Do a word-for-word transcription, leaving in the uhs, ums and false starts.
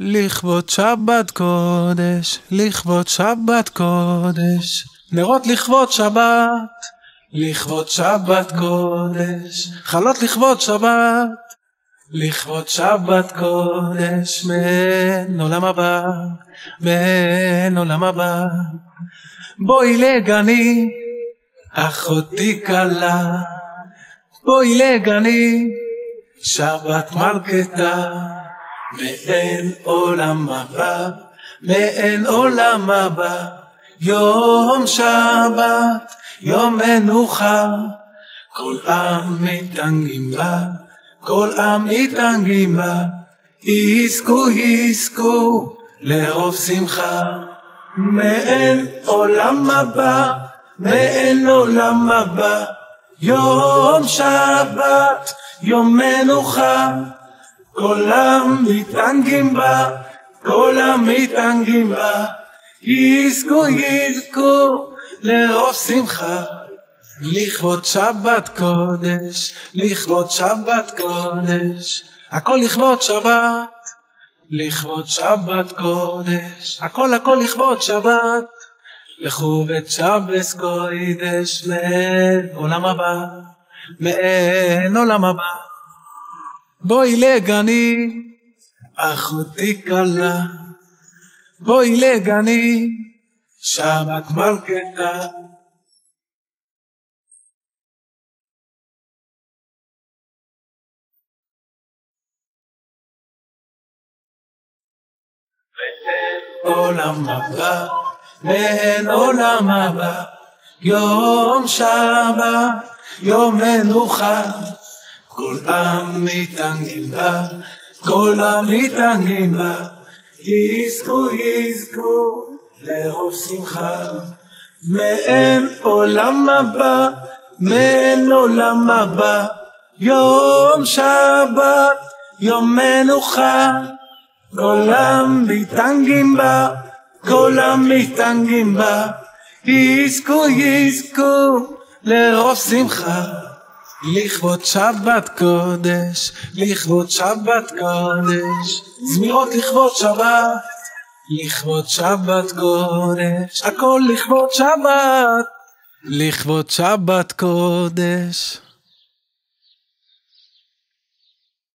לכבוד שבת קודש, לכבוד שבת קודש, נרות לכבוד שבת, לכבוד שבת קודש, חלות לכבוד שבת, לכבוד שבת קודש, מן עולם הבא, מן עולם הבא. בואי לגני, אחותי קלה, בואי לגני, שבת מלכתה, מאין עולם הבא, מאין עולם הבא. יום שבת, יום מנוחה, כל עם מתענגים בה, כל עם מתענגים בה. יזכו יזכו לרוב שמחה, מאין עולם הבא, מאין עולם הבא. יום שבת, יום מנוחה, כל עם מתענגים בה, כל עם מתענגים בה. יזכו יזכו לרוב שמחה, לכבוד שבת קודש, לכבוד שבת קודש, הכל לכבוד שבת, לכבוד שבת קודש, הכל הכל לכבוד שבת. לכו בית שבס קודש, מאין עולם הבא, מאין עולם הבא. בואי לגני, אחותי קלה, בואי לגני, שבת מלכתה. מאין עולם הבא, מאין עולם הבא. יום שבת, יום מנוחה, כל עם מתענגים בה, כל עם מתענגים בה. יזכו יזכו לרוב שמחה, מאין עולם הבא, מאין עולם הבא. יום שבת, יום מנוחה, כל עם מתענגים בה, כל עם מתענגים בה. יזכו יזכו לרוב שמחה, לכבוד שבת קודש, לכבוד שבת קודש, זמירות לכבוד שבת, לכבוד שבת קודש, הכל לכבוד שבת, לכבוד שבת קודש.